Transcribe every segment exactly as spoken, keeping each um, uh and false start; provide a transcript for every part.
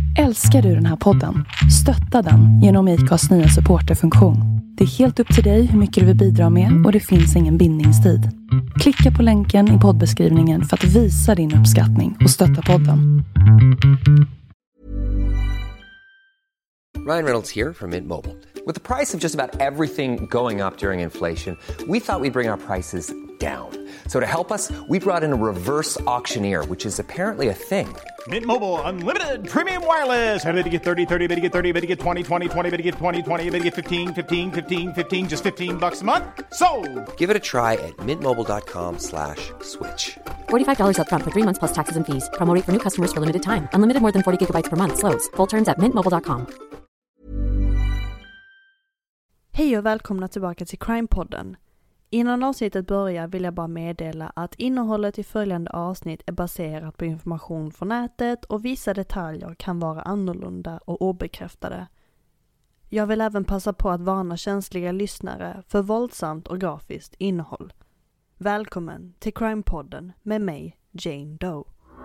Älskar du den här podden? Stötta den genom I C A:s nya supporterfunktion. Det är helt upp till dig hur mycket du vill bidra med och det finns ingen bindningstid. Klicka på länken i poddbeskrivningen för att visa din uppskattning och stötta podden. Ryan Reynolds here from Mint Mobile. With the price of just about everything going up during inflation, we thought we'd bring our prices down. So to help us, we brought in a reverse auctioneer, which is apparently a thing. Mint Mobile Unlimited Premium Wireless. How to get thirty, thirty, how to get thirty, how to get twenty, twenty, twenty, how to get twenty, twenty, how to get fifteen, fifteen, fifteen, fifteen, just fifteen bucks a month? Sold! Give it a try at mintmobile.com slash switch. forty-five dollars up front for three months plus taxes and fees. Promo rate for new customers for limited time. Unlimited more than forty gigabytes per month. Slows full terms at mint mobile dot com. Hej och välkomna tillbaka till Crime-podden. Innan avsnittet börjar vill jag bara meddela att innehållet i följande avsnitt är baserat på information från nätet och vissa detaljer kan vara annorlunda och obekräftade. Jag vill även passa på att varna känsliga lyssnare för våldsamt och grafiskt innehåll. Välkommen till Crime-podden med mig, Jane Doe.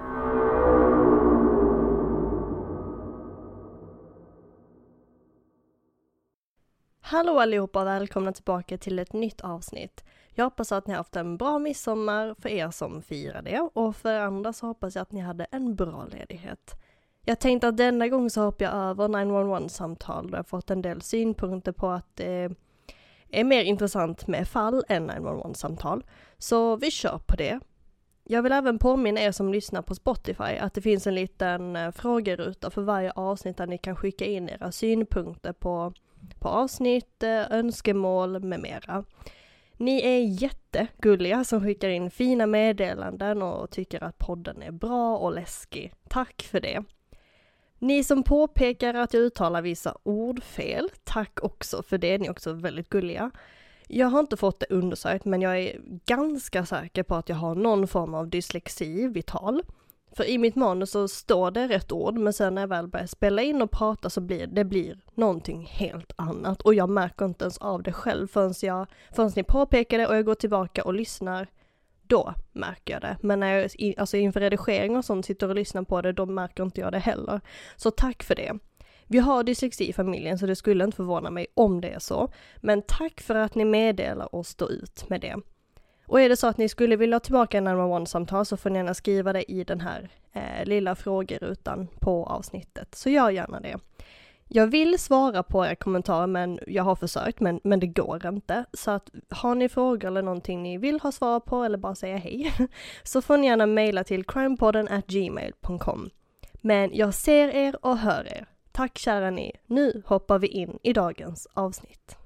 Hallå allihopa och välkomna tillbaka till ett nytt avsnitt. Jag hoppas att ni har haft en bra midsommar för er som firar det. Och för andra så hoppas jag att ni hade en bra ledighet. Jag tänkte att denna gång så hoppar jag över nio ett ett-samtal. Då jag har fått en del synpunkter på att det är mer intressant med fall än nio ett ett-samtal. Så vi kör på det. Jag vill även påminna er som lyssnar på Spotify att det finns en liten frågeruta för varje avsnitt där ni kan skicka in era synpunkter på på avsnitt, önskemål med mera. Ni är jättegulliga som skickar in fina meddelanden och tycker att podden är bra och läskig. Tack för det. Ni som påpekar att jag uttalar vissa ord fel, tack också för det. Ni är också väldigt gulliga. Jag har inte fått det undersökt men jag är ganska säker på att jag har någon form av dyslexi vid tal. För i mitt manus så står det rätt ord men sen när jag väl börjar spela in och prata så blir det blir någonting helt annat. Och jag märker inte ens av det själv förrän, jag, förrän ni påpekar det och jag går tillbaka och lyssnar. Då märker jag det. Men när jag alltså inför redigering och sånt sitter och lyssnar på det då märker inte jag det heller. Så tack för det. Vi har dyslexi i familjen så det skulle inte förvåna mig om det är så. Men tack för att ni meddelar och står ut med det. Och är det så att ni skulle vilja ha tillbaka en nio ett ett-samtal så får ni gärna skriva det i den här eh, lilla frågerutan på avsnittet. Så gör gärna det. Jag vill svara på era kommentarer men jag har försökt men, men det går inte. Så att har ni frågor eller någonting ni vill ha svar på eller bara säga hej så får ni gärna mejla till crimepodden at gmail dot com. Men jag ser er och hör er. Tack kära ni. Nu hoppar vi in i dagens avsnitt.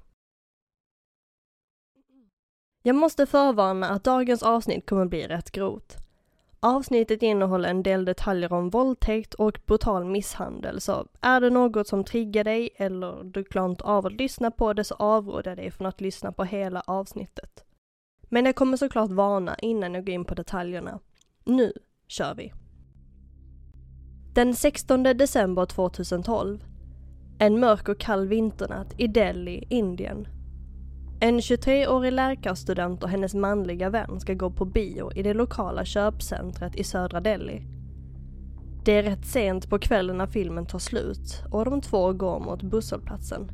Jag måste förvarna att dagens avsnitt kommer bli rätt grovt. Avsnittet innehåller en del detaljer om våldtäkt och brutal misshandel, så är det något som triggar dig eller du klarar inte av att lyssna på det så avråder jag dig från att lyssna på hela avsnittet. Men jag kommer såklart varna innan jag går in på detaljerna. Nu kör vi! Den sextonde december tjugohundratolv. En mörk och kall vinternatt i Delhi, Indien. En tjugotreårig läkarstudent och hennes manliga vän ska gå på bio i det lokala köpcentret i södra Delhi. Det är rätt sent på kvällen när filmen tar slut och de två går mot busshållplatsen.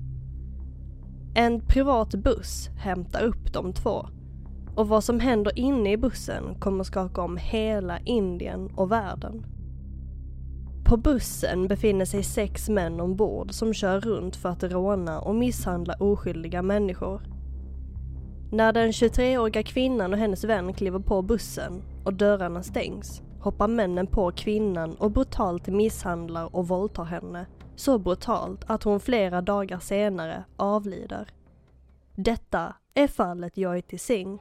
En privat buss hämtar upp de två och vad som händer inne i bussen kommer skaka om hela Indien och världen. På bussen befinner sig sex män ombord som kör runt för att råna och misshandla oskyldiga människor. När den tjugotreåriga kvinnan och hennes vän kliver på bussen och dörrarna stängs hoppar männen på kvinnan och brutalt misshandlar och våldtar henne. Så brutalt att hon flera dagar senare avlider. Detta är fallet Jyoti Singh.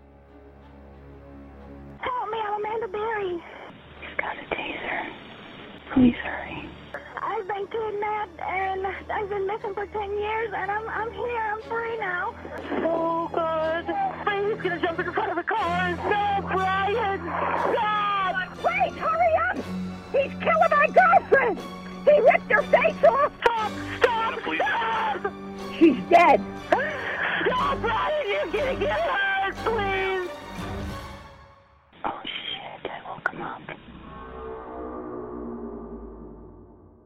Help me, I'm Amanda Berry. You've got a taser. Please hurry. I've been kidnapped and I've been missing for ten years and I'm I'm here, I'm free now. Oh God. He's gonna jump in front of the car. No, Brian! Stop! Wait, hurry up! He's killing my girlfriend! He ripped her face off! Stop! Stop! Stop! She's dead! No, Brian, you're gonna get hurt, please! Oh shit, I woke him up.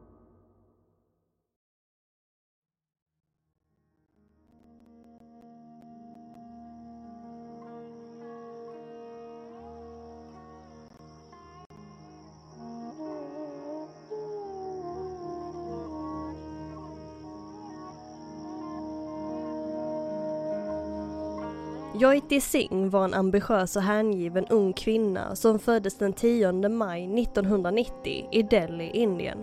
Jyoti Singh var en ambitiös och hängiven ung kvinna som föddes den tionde maj nittonhundranittio i Delhi, Indien.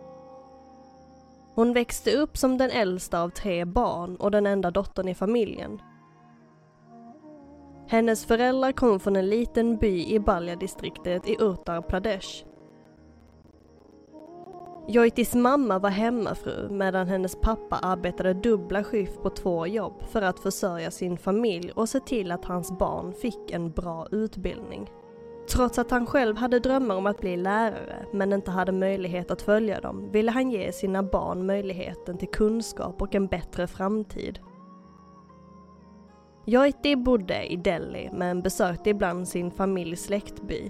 Hon växte upp som den äldsta av tre barn och den enda dottern i familjen. Hennes föräldrar kom från en liten by i Balja-distriktet i Uttar Pradesh. Jyotis mamma var hemmafru medan hennes pappa arbetade dubbla skift på två jobb för att försörja sin familj och se till att hans barn fick en bra utbildning. Trots att han själv hade drömmar om att bli lärare men inte hade möjlighet att följa dem ville han ge sina barn möjligheten till kunskap och en bättre framtid. Jyoti bodde i Delhi men besökte ibland sin familjs släktby.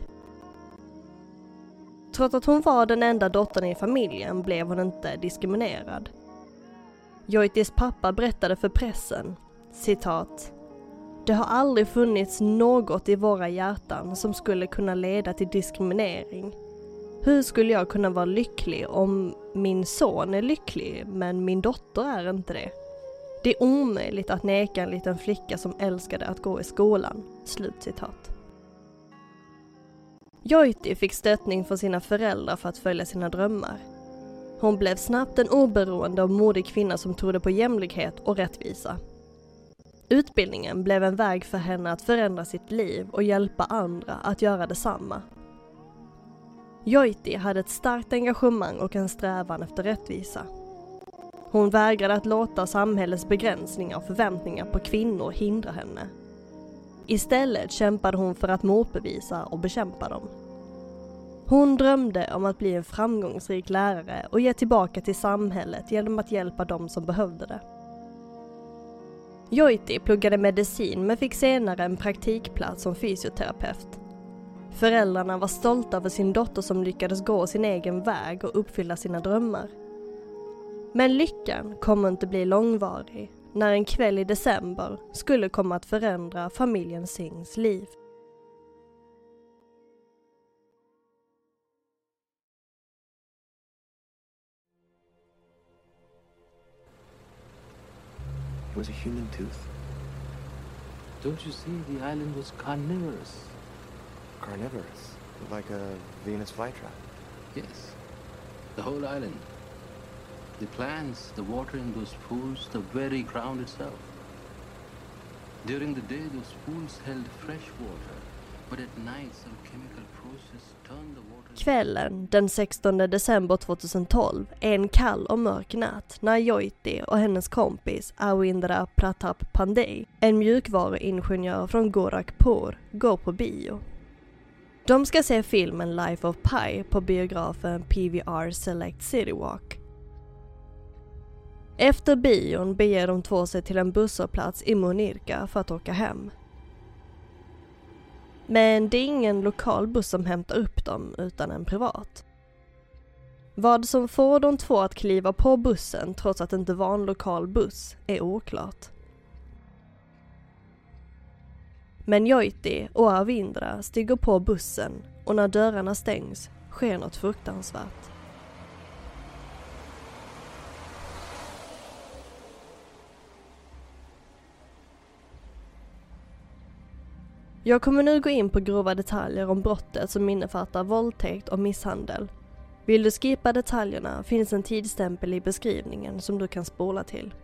Trots att hon var den enda dottern i familjen blev hon inte diskriminerad. Jyotis pappa berättade för pressen, citat: "Det har aldrig funnits något i våra hjärtan som skulle kunna leda till diskriminering. Hur skulle jag kunna vara lycklig om min son är lycklig men min dotter är inte det? Det är omöjligt att neka en liten flicka som älskade att gå i skolan." Slutcitat. Jyoti fick stöttning från sina föräldrar för att följa sina drömmar. Hon blev snabbt en oberoende och modig kvinna som trodde på jämlikhet och rättvisa. Utbildningen blev en väg för henne att förändra sitt liv och hjälpa andra att göra detsamma. Jyoti hade ett starkt engagemang och en strävan efter rättvisa. Hon vägrade att låta samhällets begränsningar och förväntningar på kvinnor hindra henne. Istället kämpade hon för att motbevisa och bekämpa dem. Hon drömde om att bli en framgångsrik lärare och ge tillbaka till samhället genom att hjälpa dem som behövde det. Jyoti pluggade medicin men fick senare en praktikplats som fysioterapeut. Föräldrarna var stolta över sin dotter som lyckades gå sin egen väg och uppfylla sina drömmar. Men lyckan kommer inte bli långvarig när en kväll i december skulle komma att förändra familjen Singhs liv. It was a human tooth. Don't you see, the island was carnivorous. Carnivorous? Like a Venus flytrap? Yes, the whole island. The plants, the water in those pools, the very ground itself. During the day, those pools held fresh water, but at night some chemical process turned the water... Kvällen den sextonde december tjugohundratolv är en kall och mörk natt när Jyoti och hennes kompis Awindra Pratap Pandey, en mjukvaruingenjör från Gorakhpur, går på bio. De ska se filmen Life of Pi på biografen P V R Select City Walk. Efter bion beger de två sig till en busshållplats i Munirka för att åka hem. Men det är ingen lokal buss som hämtar upp dem utan en privat. Vad som får de två att kliva på bussen trots att det inte var en lokal buss är oklart. Men Jyoti och Awindra stiger på bussen och när dörrarna stängs sker något fruktansvärt. Jag kommer nu gå in på grova detaljer om brottet som innefattar våldtäkt och misshandel. Vill du skippa detaljerna finns en tidsstämpel i beskrivningen som du kan spola till.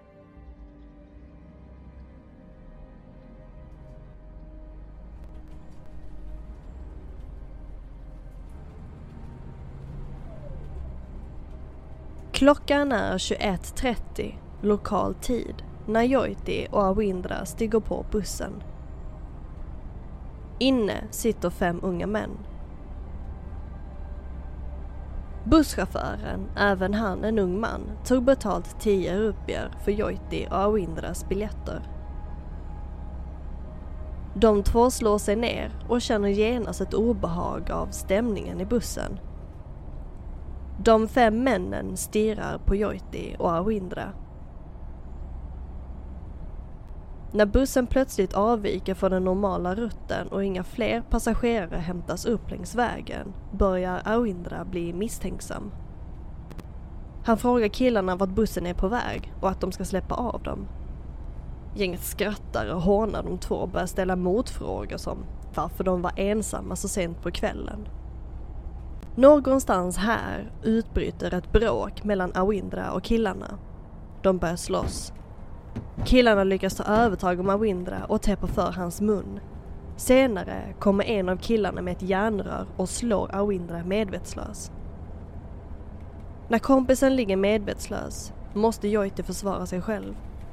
Klockan är tjugoett trettio lokal tid när Jyoti och Awindra stiger på bussen. Inne sitter fem unga män. Busschauffören, även han en ung man, tog betalt tio rupier för Jyoti och Awindras biljetter. De två slår sig ner och känner genast ett obehag av stämningen i bussen. De fem männen stirrar på Jyoti och Awindra. När bussen plötsligt avviker från den normala rutten och inga fler passagerare hämtas upp längs vägen börjar Awindra bli misstänksam. Han frågar killarna vart bussen är på väg och att de ska släppa av dem. Gänget skrattar och hånar de två och börjar ställa motfrågor som varför de var ensamma så sent på kvällen. Någonstans här utbryter ett bråk mellan Awindra och killarna. De börjar slåss. Killarna lyckas ta övertag om Awindra och täppa för hans mun. Senare kommer en av killarna med ett järnrör och slår Awindra medvetslös. När kompisen ligger medvetslös måste Jyoti försvara sig själv.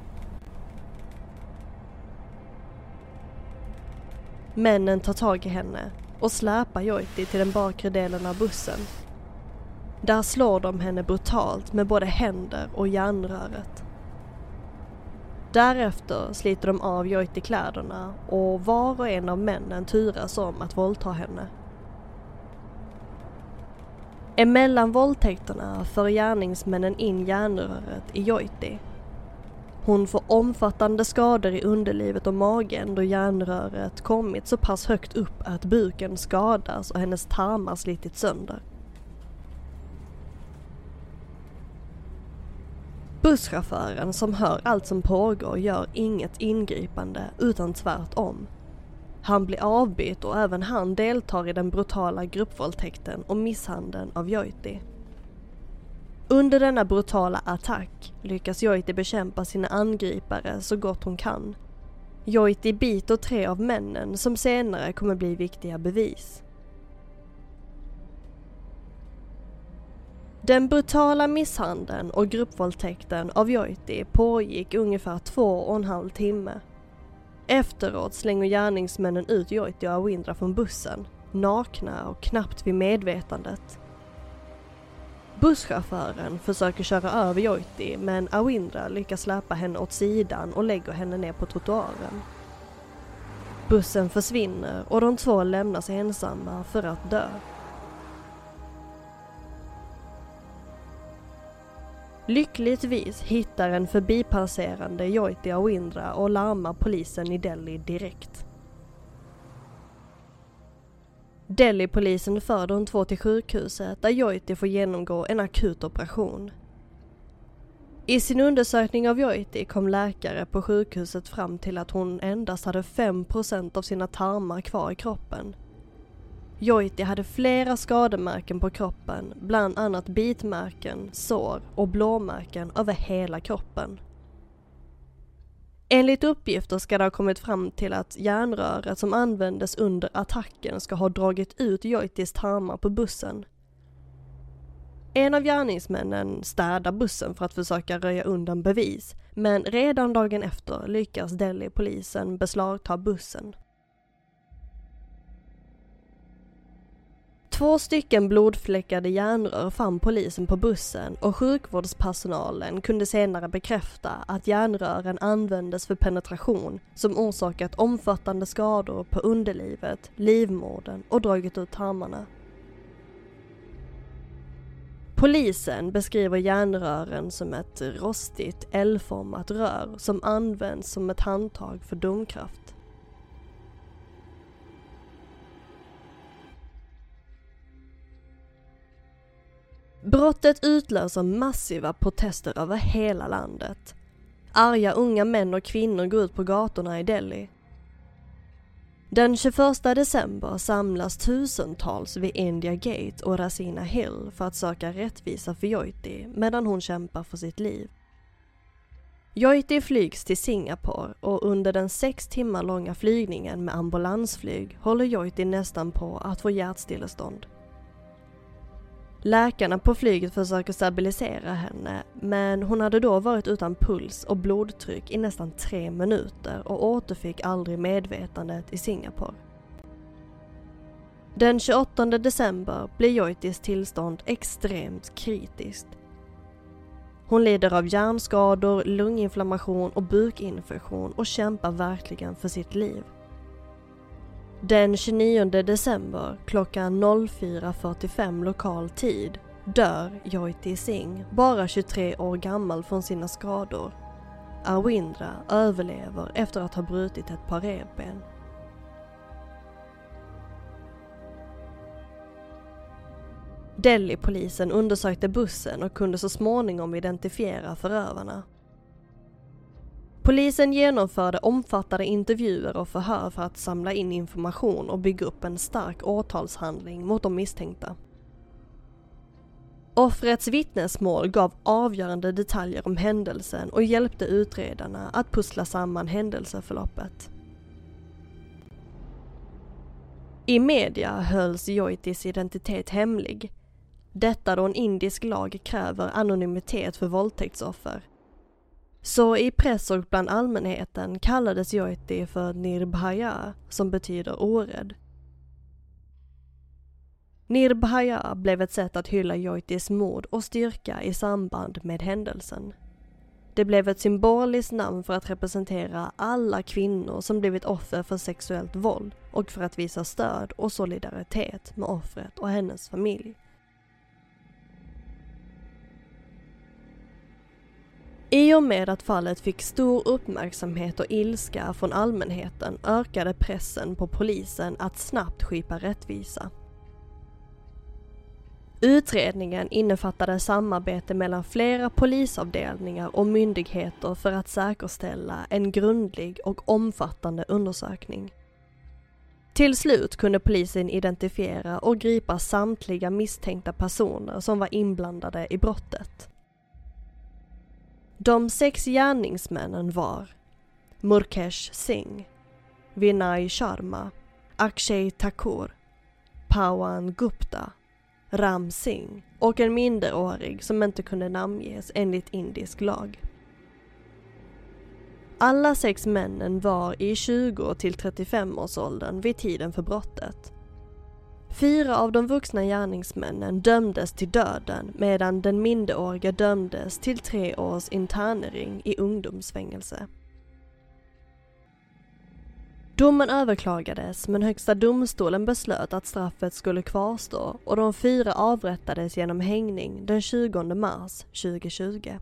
Männen tar tag i henne och släpar Jyoti till den bakre delen av bussen. Där slår de henne brutalt med både händer och järnröret. Därefter sliter de av Jyoti kläderna och var och en av männen turas om att våldta henne. Emellan våldtäkterna för gärningsmännen in järnröret i Jyoti. Hon får omfattande skador i underlivet och magen då järnröret kommit så pass högt upp att buken skadas och hennes tarmar slitit sönder. Busschauffören som hör allt som pågår gör inget ingripande utan tvärtom. Han blir avbytt och även han deltar i den brutala gruppvåldtäkten och misshandeln av Jyoti. Under denna brutala attack lyckas Jyoti bekämpa sina angripare så gott hon kan. Jyoti biter tre av männen som senare kommer bli viktiga bevis. Den brutala misshandeln och gruppvåldtäkten av Jyoti pågick ungefär två och en halv timme. Efteråt slänger gärningsmännen ut Jyoti och Awindra från bussen, nakna och knappt vid medvetandet. Busschauffören försöker köra över Jyoti men Awindra lyckas släpa henne åt sidan och lägger henne ner på trottoaren. Bussen försvinner och de två lämnas ensamma för att dö. Lyckligtvis hittar en förbipasserande Jyoti och Awindra och larmar polisen i Delhi direkt. Delhi-polisen för de två till sjukhuset där Jyoti får genomgå en akut operation. I sin undersökning av Jyoti kom läkare på sjukhuset fram till att hon endast hade fem procent av sina tarmar kvar i kroppen. Jyoti hade flera skademärken på kroppen, bland annat bitmärken, sår och blåmärken över hela kroppen. Enligt uppgifter ska det ha kommit fram till att järnröret som användes under attacken ska ha dragit ut Jyotis tarmar på bussen. En av gärningsmännen städar bussen för att försöka röja undan bevis, men redan dagen efter lyckas Delhi-polisen beslagta bussen. Två stycken blodfläckade järnrör fann polisen på bussen och sjukvårdspersonalen kunde senare bekräfta att järnrören användes för penetration som orsakat omfattande skador på underlivet, livmodern och dragit ut tarmarna. Polisen beskriver järnrören som ett rostigt L-format rör som används som ett handtag för domkraft. Brottet utlöser massiva protester över hela landet. Arga unga män och kvinnor går ut på gatorna i Delhi. Den tjugoförsta december samlas tusentals vid India Gate och Rasina Hill för att söka rättvisa för Jyoti medan hon kämpar för sitt liv. Jyoti flygs till Singapore och under den sex timmar långa flygningen med ambulansflyg håller Jyoti nästan på att få hjärtstillestånd. Läkarna på flyget försöker stabilisera henne, men hon hade då varit utan puls och blodtryck i nästan tre minuter och återfick aldrig medvetandet i Singapore. Den tjugoåttonde december blir Jyotis tillstånd extremt kritiskt. Hon lider av hjärnskador, lunginflammation och bukinfektion och kämpar verkligen för sitt liv. Den tjugonionde december klockan fyra fyrtiofem lokal tid dör Jyoti Singh, bara tjugotre år gammal, från sina skador. Awindra överlever efter att ha brutit ett par revben. Delhi-polisen undersökte bussen och kunde så småningom identifiera förövarna. Polisen genomförde omfattande intervjuer och förhör för att samla in information och bygga upp en stark åtalshandling mot de misstänkta. Offrets vittnesmål gav avgörande detaljer om händelsen och hjälpte utredarna att pussla samman händelseförloppet. I media hölls Joytis identitet hemlig. Detta då en indisk lag kräver anonymitet för våldtäktsoffer. Så i press och bland allmänheten kallades Joyti för Nirbhaya, som betyder orädd. Nirbhaya blev ett sätt att hylla Joytis mod och styrka i samband med händelsen. Det blev ett symboliskt namn för att representera alla kvinnor som blivit offer för sexuellt våld och för att visa stöd och solidaritet med offret och hennes familj. I och med att fallet fick stor uppmärksamhet och ilska från allmänheten ökade pressen på polisen att snabbt skipa rättvisa. Utredningen innefattade samarbete mellan flera polisavdelningar och myndigheter för att säkerställa en grundlig och omfattande undersökning. Till slut kunde polisen identifiera och gripa samtliga misstänkta personer som var inblandade i brottet. De sex gärningsmännen var Murkesh Singh, Vinay Sharma, Akshay Thakur, Pawan Gupta, Ram Singh och en minderårig som inte kunde namnges enligt indisk lag. Alla sex männen var i tjugo till trettiofem års åldern vid tiden för brottet. Fyra av de vuxna gärningsmännen dömdes till döden medan den minderåriga dömdes till tre års internering i ungdomsfängelse. Domen överklagades men högsta domstolen beslöt att straffet skulle kvarstå och de fyra avrättades genom hängning den tjugonde mars tjugohundratjugo.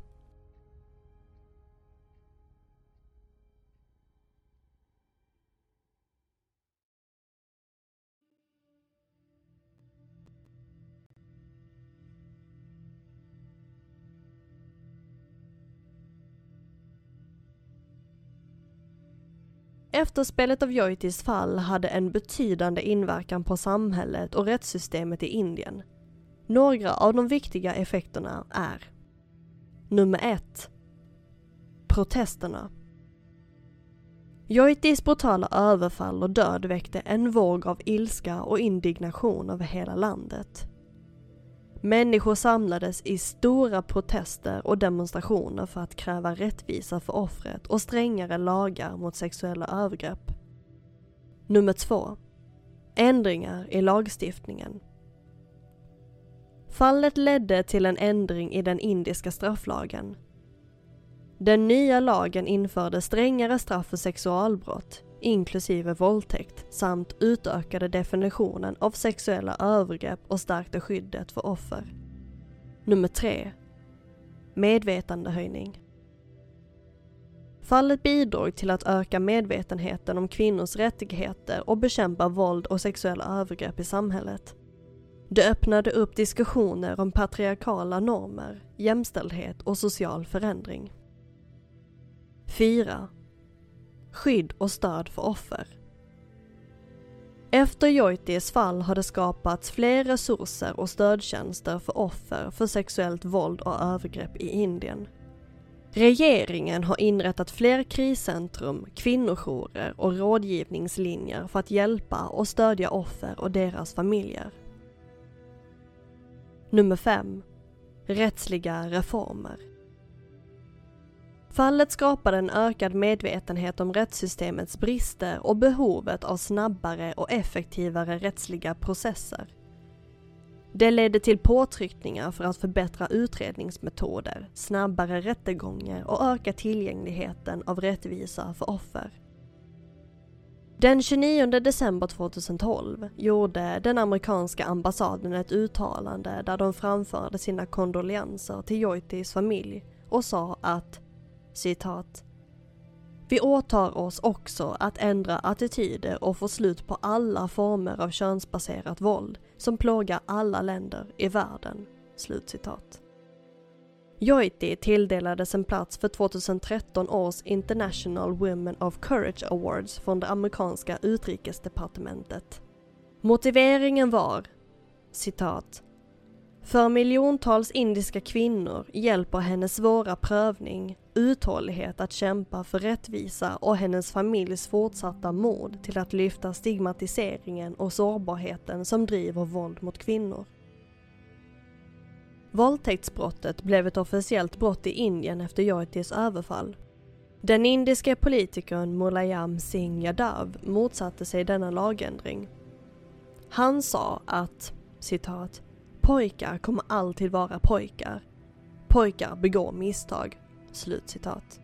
Efterspelet av Joytis fall hade en betydande inverkan på samhället och rättssystemet i Indien. Några av de viktiga effekterna är: Nummer ett. Protesterna. Joytis brutala överfall och död väckte en våg av ilska och indignation över hela landet. Människor samlades i stora protester och demonstrationer för att kräva rättvisa för offret och strängare lagar mot sexuella övergrepp. Nummer två. Ändringar i lagstiftningen. Fallet ledde till en ändring i den indiska strafflagen. Den nya lagen införde strängare straff för sexualbrott, inklusive våldtäkt, samt utökade definitionen av sexuella övergrepp och stärkte skyddet för offer. Nummer tre. Medvetandehöjning. Fallet bidrog till att öka medvetenheten om kvinnors rättigheter och bekämpa våld och sexuella övergrepp i samhället. Det öppnade upp diskussioner om patriarkala normer, jämställdhet och social förändring. fyra. Skydd och stöd för offer. Efter Joytis fall har det skapats fler resurser och stödtjänster för offer för sexuellt våld och övergrepp i Indien. Regeringen har inrättat fler kriscentrum, kvinnojourer och rådgivningslinjer för att hjälpa och stödja offer och deras familjer. Nummer fem. Rättsliga reformer. Fallet skapade en ökad medvetenhet om rättssystemets brister och behovet av snabbare och effektivare rättsliga processer. Det ledde till påtryckningar för att förbättra utredningsmetoder, snabbare rättegångar och öka tillgängligheten av rättvisa för offer. Den tjugonionde december tjugohundratolv gjorde den amerikanska ambassaden ett uttalande där de framförde sina kondolenser till Joytis familj och sa att, citat, "Vi åtar oss också att ändra attityder och få slut på alla former av könsbaserat våld som plågar alla länder i världen." Slutcitat. Jojti tilldelades en plats för tjugohundratretton års International Women of Courage Awards från det amerikanska utrikesdepartementet. Motiveringen var, citat, för miljontals indiska kvinnor hjälper hennes svåra prövning, uthållighet att kämpa för rättvisa och hennes familjs fortsatta mod till att lyfta stigmatiseringen och sårbarheten som driver våld mot kvinnor. Våldtäktsbrottet blev ett officiellt brott i Indien efter Jojtis överfall. Den indiska politikern Mulayam Singh Yadav motsatte sig denna lagändring. Han sa att, citat, pojkar kommer alltid vara pojkar. Pojkar begår misstag. Slutcitat.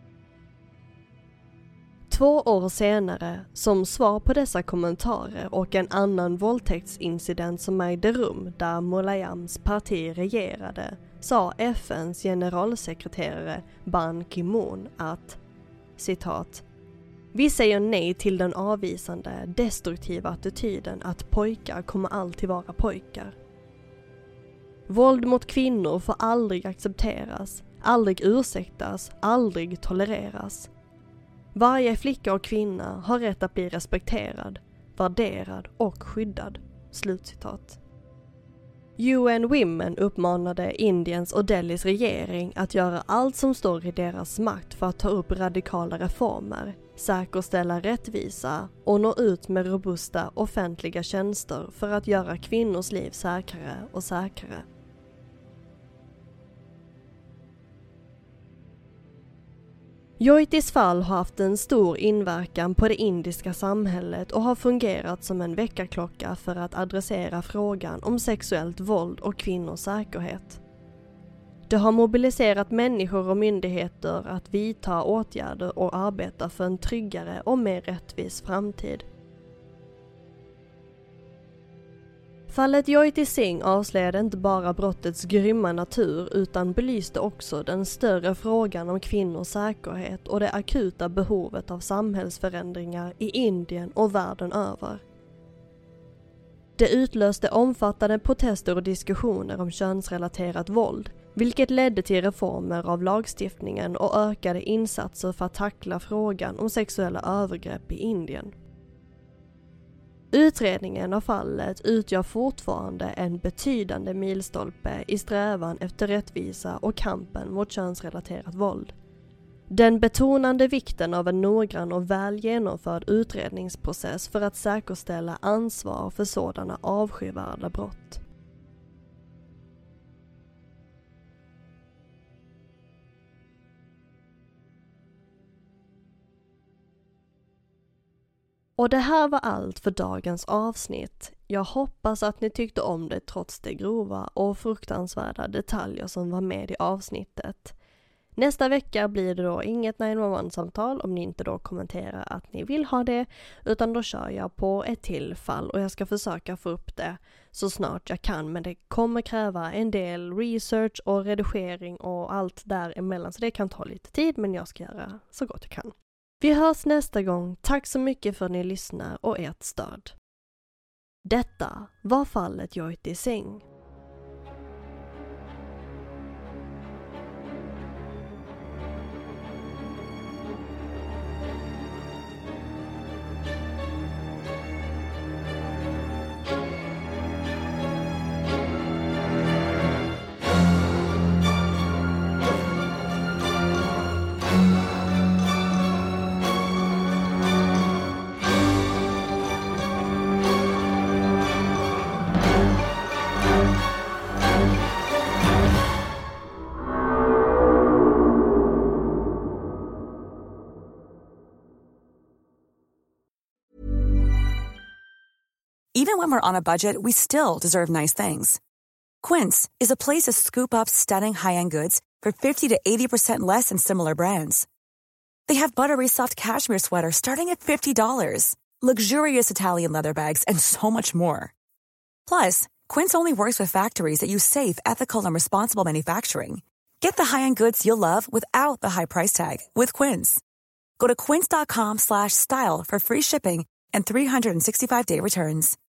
Två år senare, som svar på dessa kommentarer och en annan våldtäktsincident som ägde rum där Mulayams parti regerade, sa F N:s generalsekreterare Ban Ki-moon att, citat, vi säger nej till den avvisande, destruktiva attityden att pojkar kommer alltid vara pojkar. Våld mot kvinnor får aldrig accepteras, aldrig ursäktas, aldrig tolereras. Varje flicka och kvinna har rätt att bli respekterad, värderad och skyddad. Slutcitat. U N Women uppmanade Indiens och Delhis regering att göra allt som står i deras makt för att ta upp radikala reformer, säkerställa rättvisa och nå ut med robusta offentliga tjänster för att göra kvinnors liv säkrare och säkrare. Jojtis fall har haft en stor inverkan på det indiska samhället och har fungerat som en väckarklocka för att adressera frågan om sexuellt våld och kvinnors säkerhet. Det har mobiliserat människor och myndigheter att vidta åtgärder och arbeta för en tryggare och mer rättvis framtid. Fallet Jojti Singh avslöjade inte bara brottets grymma natur utan belyste också den större frågan om kvinnors säkerhet och det akuta behovet av samhällsförändringar i Indien och världen över. Det utlöste omfattande protester och diskussioner om könsrelaterat våld, vilket ledde till reformer av lagstiftningen och ökade insatser för att tackla frågan om sexuella övergrepp i Indien. Utredningen av fallet utgör fortfarande en betydande milstolpe i strävan efter rättvisa och kampen mot könsrelaterat våld. Den betonande vikten av en noggrann och väl genomförd utredningsprocess för att säkerställa ansvar för sådana avskyvärda brott. Och det här var allt för dagens avsnitt. Jag hoppas att ni tyckte om det trots de grova och fruktansvärda detaljer som var med i avsnittet. Nästa vecka blir det då inget nio ett ett-samtal om ni inte då kommenterar att ni vill ha det, utan då kör jag på ett till fall och jag ska försöka få upp det så snart jag kan, men det kommer kräva en del research och redigering och allt däremellan, så det kan ta lite tid, men jag ska göra så gott jag kan. Vi hörs nästa gång. Tack så mycket för att ni lyssnar och ert stöd. Detta var fallet Jojti Singh. Even when we're on a budget, we still deserve nice things. Quince is a place to scoop up stunning high-end goods for fifty to eighty percent less than similar brands. They have buttery soft cashmere sweaters starting at fifty dollars, luxurious Italian leather bags, and so much more. Plus, Quince only works with factories that use safe, ethical, and responsible manufacturing. Get the high-end goods you'll love without the high price tag with Quince. Go to quince dot com slash style for free shipping and three sixty-five day returns.